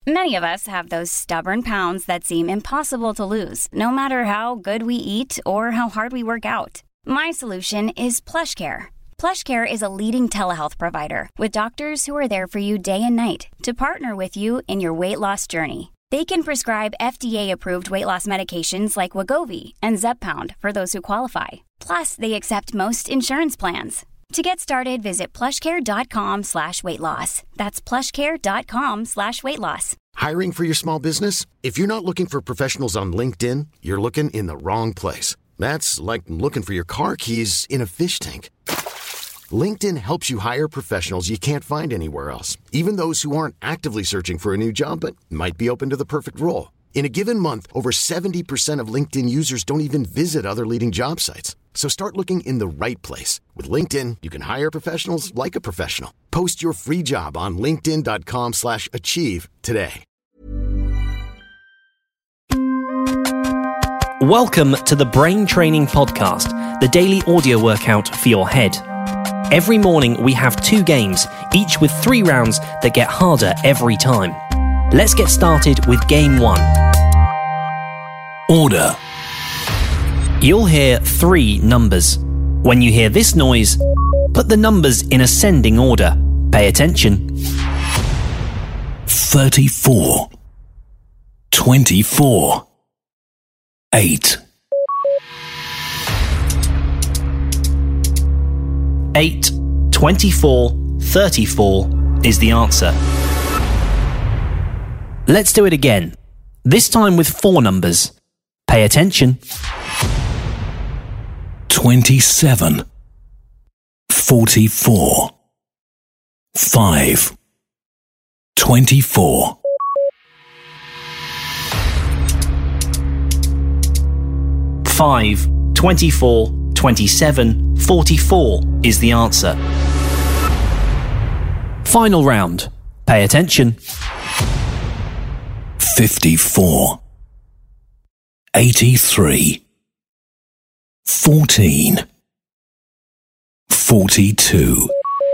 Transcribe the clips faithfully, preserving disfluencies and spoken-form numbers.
Many of us have those stubborn pounds that seem impossible to lose, no matter how good we eat or how hard we work out. My solution is PlushCare. PlushCare is a leading telehealth provider with doctors who are there for you day and night to partner with you in your weight loss journey. They can prescribe F D A-approved weight loss medications like Wegovy and Zepbound for those who qualify. Plus, they accept most insurance plans. To get started, visit plushcare.com slash weight loss. That's plushcare.com slash weight loss. Hiring for your small business? If you're not looking for professionals on LinkedIn, you're looking in the wrong place. That's like looking for your car keys in a fish tank. LinkedIn helps you hire professionals you can't find anywhere else, even those who aren't actively searching for a new job but might be open to the perfect role. In a given month, over seventy percent of LinkedIn users don't even visit other leading job sites. So start looking in the right place. With LinkedIn, you can hire professionals like a professional. Post your free job on linkedin.com slash achieve today. Welcome to the Brain Training Podcast, the daily audio workout for your head. Every morning we have two games, each with three rounds that get harder every time. Let's get started with game one. Order. You'll hear three numbers. When you hear this noise, put the numbers in ascending order. Pay attention. thirty-four. twenty-four. eight. eight, twenty-four, thirty-four is the answer. Let's do it again. This time with four numbers. Pay attention. twenty-seven. forty-four. five. twenty-four. five, twenty-four, twenty-seven, forty-four is the answer. Final round. Pay attention. fifty-four. eighty-three. fourteen. forty-two.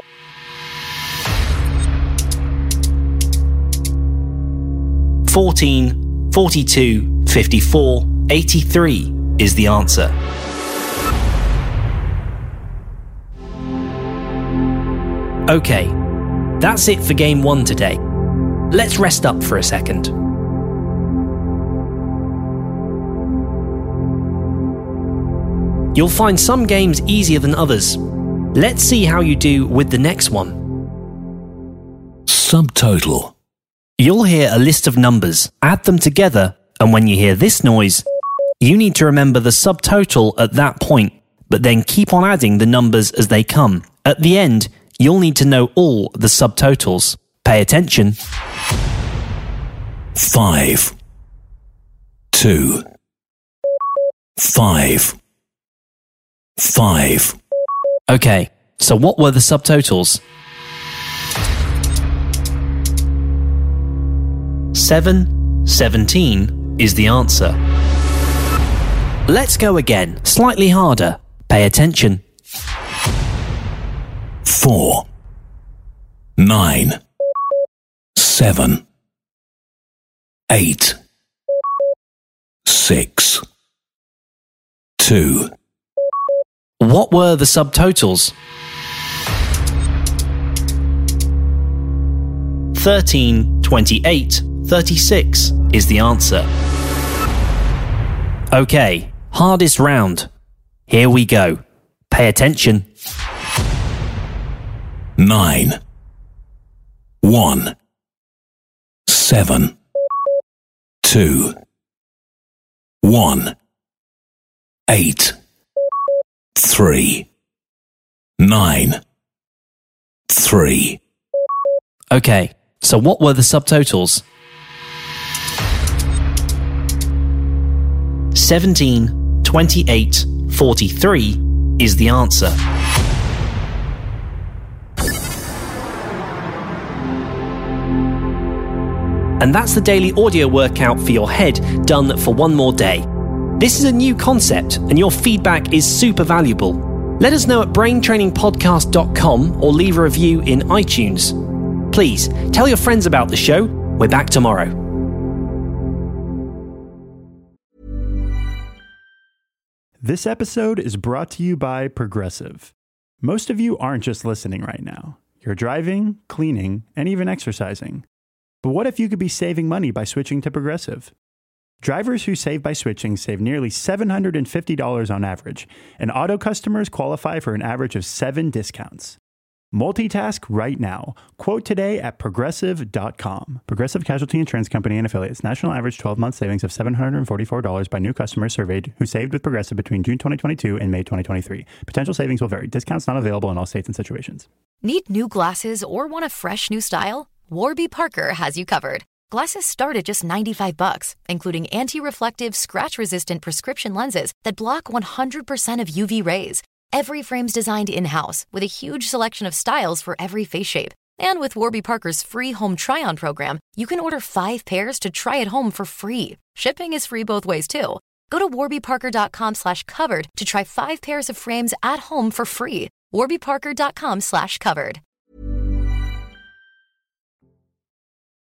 fourteen, forty-two, fifty-four, eighty-three is the answer. Okay, that's it for game one today. Let's rest up for a second. You'll find some games easier than others. Let's see how you do with the next one. Subtotal. You'll hear a list of numbers, add them together, and when you hear this noise, you need to remember the subtotal at that point, but then keep on adding the numbers as they come. At the end, you'll need to know all the subtotals. Pay attention. Five. Two. Five. Five. Okay, so what were the subtotals? Seven, seventeen is the answer. Let's go again, slightly harder. Pay attention. Four. Nine. Seven. Eight. Six. Two. What were the subtotals? thirteen, twenty-eight, thirty-six is the answer. Okay, hardest round. Here we go. Pay attention. Nine. One. Seven. Two. One. Eight. Three. Nine. Three. Okay, so what were the subtotals? seventeen, twenty-eight, forty-three is the answer. And that's the daily audio workout for your head, done for one more day. This is a new concept, and your feedback is super valuable. Let us know at brain training podcast dot com or leave a review in iTunes. Please, tell your friends about the show, We're back tomorrow. This episode is brought to you by Progressive. Most of you aren't just listening right now. You're driving, cleaning, and even exercising. But what if you could be saving money by switching to Progressive? Drivers who save by switching save nearly seven hundred fifty dollars on average, and auto customers qualify for an average of seven discounts. Multitask right now. Quote today at progressive dot com. Progressive Casualty Insurance Company and Affiliates. National average twelve-month savings of seven hundred forty-four dollars by new customers surveyed who saved with Progressive between June twenty twenty-two and May twenty twenty-three. Potential savings will vary. Discounts not available in all states and situations. Need new glasses or want a fresh new style? Warby Parker has you covered. Glasses start at just ninety-five bucks, including anti-reflective, scratch-resistant prescription lenses that block one hundred percent of U V rays. Every frame's designed in-house with a huge selection of styles for every face shape. And with Warby Parker's free home try-on program, you can order five pairs to try at home for free. Shipping is free both ways, too. Go to warbyparker.com slash covered to try five pairs of frames at home for free. warbyparker.com slash covered.